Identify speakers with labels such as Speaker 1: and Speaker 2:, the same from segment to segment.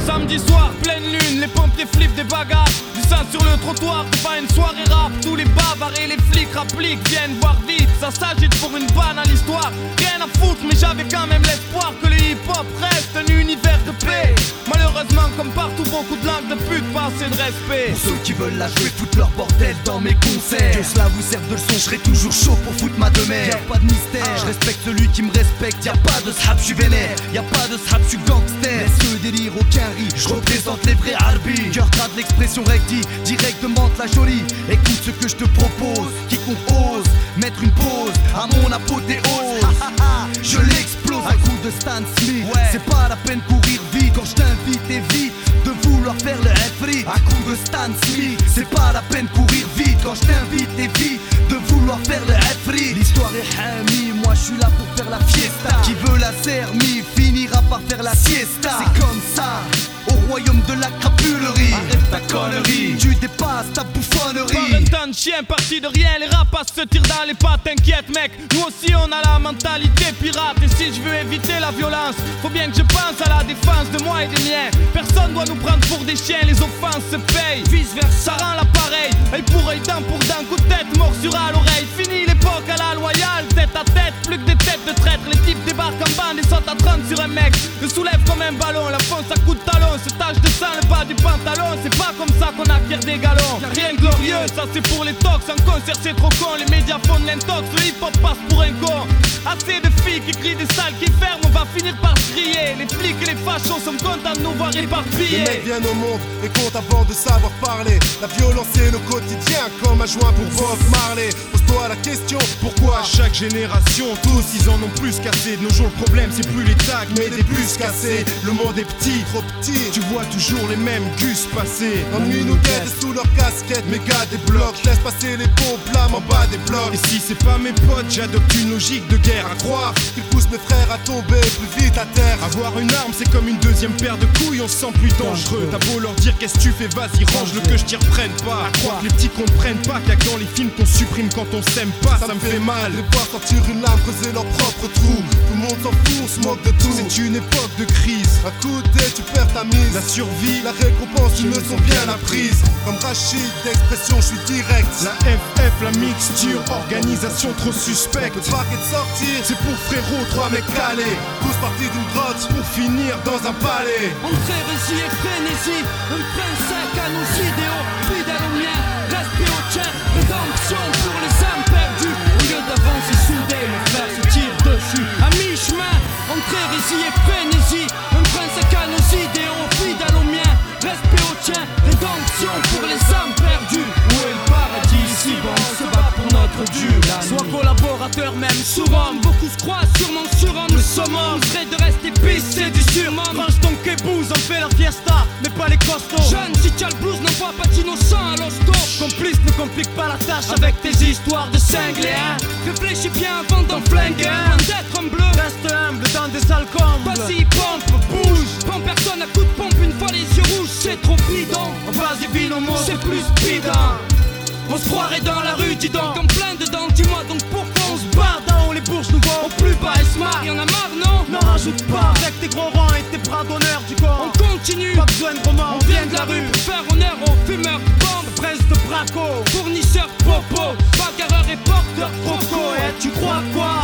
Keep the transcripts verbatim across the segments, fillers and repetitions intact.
Speaker 1: Samedi soir, pleine lune, les pompiers flippent des bagarres. Du sang sur le trottoir, c'est pas une soirée rap. Tous les bavards et les flics rappliquent, viennent voir vite. Ça s'agite pour une banale histoire. Rien à foutre, mais j'avais quand même l'espoir que le hip-hop reste un univers de paix. Malheureusement, comme partout, beaucoup de langues de pute, pas assez de respect.
Speaker 2: Pour ceux qui veulent la jouer, foutent leur bordel dans mes concerts. Que cela vous serve de leçon, je serai toujours chaud pour foutre ma demeure. Y'a pas de mystère, je respecte celui qui me respecte. Y'a pas de srap, j'suis vénère. Y'a pas de srap, j'suis gangster. Laisse le délire, aucun riz, je représente les vrais harbis. Cœur grave l'expression recti, directement de la jolie. Écoute ce que je te propose, quiconque ose mettre une pause à mon apothéose. Je l'explose à coup de Stan Smith. Ouais. C'est pas la peine courir vite quand je t'invite, évite de vouloir faire le F-Rit. À coup de Stan Smith, c'est pas la peine courir vite quand je t'invite, évite de vouloir faire le F-Rit. L'histoire est hamie, moi je suis là pour faire la fiesta. Qui veut la sermie finira par faire la siesta. C'est comme ça au royaume de la crapulerie. Arrête ta connerie, tu dépasses ta bouffonnerie.
Speaker 1: Par un temps de chien parti de rien, les rapaces se tirent dans les pattes. T'inquiète mec, nous aussi on a la mentalité pirate. Et si je veux éviter la violence, faut bien que je pense à la défense de moi et des miens. Personne doit nous prendre pour des chiens, les offenses se payent. Vice versa, ça rend l'appareil, œil pour œil, dent pour dent, coup de tête, morsure à l'oreille. Fini l'époque à la loyale, tête à tête, plus que des têtes de traître. Les types débarquent en bande et sautent à trente sur un mec. Le soulève comme un ballon, la fonce à coups de talon. Ce tache de sang le bas du pantalon. C'est pas comme ça qu'on acquiert des galons. Y'a rien de glorieux, ça c'est pour les tox. En concert c'est trop con, les médias font de l'intox. Le hip hop passe pour un con. Assez de filles qui crient, des salles qui ferment. On va finir par se crier. Les flics et les fachos sont contents de nous voir éparpillés.
Speaker 3: Les mecs viennent au monde et comptent avant de savoir parler. La violence c'est le quotidien comme un joint pour Bob Marley. Pose-toi la question, pourquoi à chaque génération tous ils en ont plus cassé. De nos jours le problème c'est plus les tags mais des bus cassés. Le monde est petit, trop petit, tu vois toujours les mêmes gus passer. L'ennui nous guette sous leur casquette, mes gars débloquent. Laisse passer les pauvres blâmes en bas des blocs. Et si c'est pas mes potes, j'adopte une logique de guerre. À croire qu'ils poussent mes frères à tomber plus vite à terre. Avoir une arme c'est comme une deuxième paire de couilles, on se sent plus dangereux. T'as beau leur dire qu'est-ce que tu fais, vas-y range-le que je t'y reprenne pas. À croire que les petits comprennent pas qu'il y a que dans les films qu'on supprime quand on s'aime pas. Ça, ça me fait mal de voir sortir une lame, creuser leur propre trou. Tout le monde s'en fout, on se moque de tout. C'est une époque de crise, à côté tu perds ta mise. La survie, la récompense, une leçon bien apprise. Comme Rachid, d'expression, je suis direct. La F F, la mixture, organisation trop suspecte. Le paquet de sortir, c'est pour frérot, trois mecs calés. Tous partis d'une grotte pour finir dans un palais.
Speaker 1: Entrée, régie et frénésie, un prince à nos idéaux, fidèle au mien, respect au tien, rédemption pour les âmes perdues. Au lieu d'avancer soudé, le frère se tire dessus. À mi-chemin, entrée, régie et frénésie, un prince à nos idéaux, fidèle au mien, respect au tien, rédemption pour les âmes perdues. Où est le paradis ici? Bon, on se bat pour notre Dieu. Sois collaborateur même souvent, beaucoup se croient sûrement sur un le summum. Serait de rester pissé du surnom. Range ton kébouz, on fait la fiesta, mais pas les costauds. Jeune, si t'as le blues, n'envoie pas d'innocent à l'hosto. Complice, ne complique pas la tâche avec tes histoires de cinglés, hein. Réfléchis bien avant d'en flinguer, hein. D'être un bleu, reste humble dans des sales combles. Vas-y, pompe, bouge, prends personne à coup de pompe une fois les yeux rouges. C'est trop bidon, vas-y, vite au mot, c'est plus speedant. On se croirait dans la rue, dis donc, en plein dedans, dis-moi donc pourquoi on se barre d'en haut les bourges nous voient au plus bas et smart. Y'en a marre, non? N'en rajoute pas, avec tes gros rangs et tes bras d'honneur du corps. On continue, pas besoin de roman, on vient de la rue pour faire honneur aux fumeurs, bombes, prince de braco, fournisseurs popo, bagarreurs et porteurs croco. Et tu crois quoi?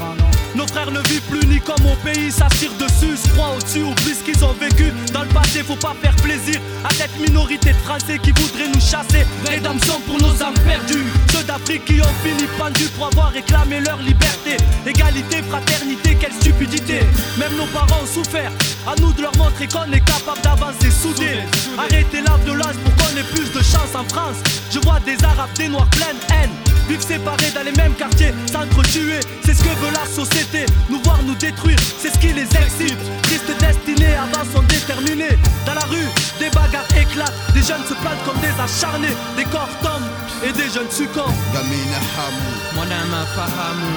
Speaker 1: Nos frères ne vivent plus ni comme au pays, ça tire dessus, se croient au-dessus, oublie ce qu'ils ont vécu. Dans le passé, faut pas faire plaisir à cette minorité de Français qui voudraient nous chasser. Rédemption pour nos âmes perdues, ceux d'Afrique qui ont fini pendus pour avoir réclamé leur liberté. Égalité, fraternité, quelle stupidité. Même nos parents ont souffert, à nous de leur montrer qu'on est capable d'avancer soudés. Arrêtez la violence pour qu'on ait plus de chance en France. Je vois des Arabes, des Noirs pleins de haine, vivre séparés dans les mêmes quartiers, s'entretuer. C'est ce que veut la société, nous voir nous détruire, c'est ce qui les excite. Triste destinée, avant sont déterminés. Dans la rue, des bagarres éclatent, des jeunes se plantent comme des acharnés. Des corps tombent et des jeunes succombent.
Speaker 4: Gamina Hamu,
Speaker 1: Monama Fahamu,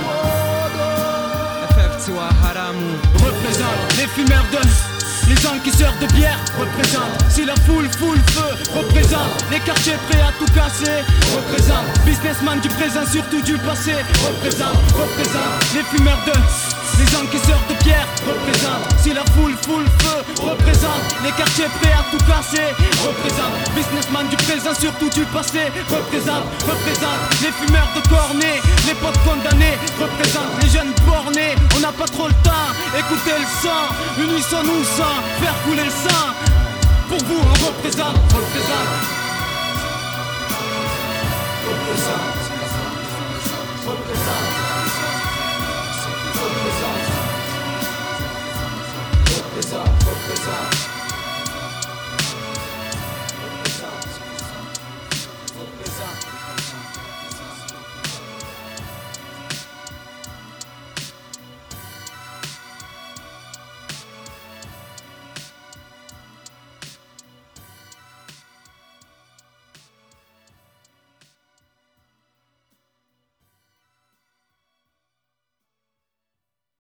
Speaker 1: F F Tsoa Haramu. Représente les fumeurs de, les encaisseurs de bière. Représente si la foule fout le feu. Représente les quartiers prêts à tout casser. Représente businessman du présent, surtout du passé. Représente, représente les fumeurs de, les encaisseurs de pierre. Représente si la foule fout le feu. Représente les quartiers prêts à tout casser. Représente, businessman du présent, surtout du passé. Représente, représente les fumeurs de cornets, les potes condamnés. Représente les jeunes bornés, on n'a pas trop le temps. Écoutez le sang, unissons-nous sans faire couler le sang. Pour vous on représente, représente. Représente, représente, représente, représente, représente.